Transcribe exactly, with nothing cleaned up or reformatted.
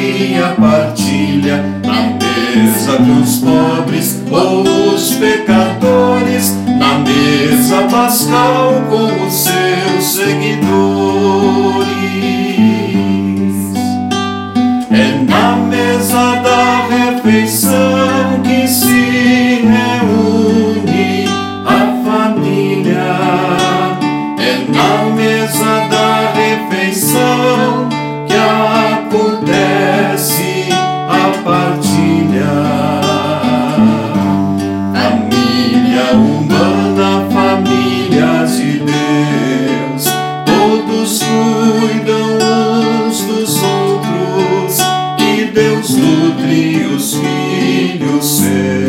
alegria partilha na mesa com os pobres ou os pecadores, na mesa pascal com os seus seguidores. É na mesa da refeição que se reúne a família. É na mesa da refeição que acontece a partilha. Família humana, famílias de Deus, todos cuidam uns dos outros e Deus nutre os filhos seus.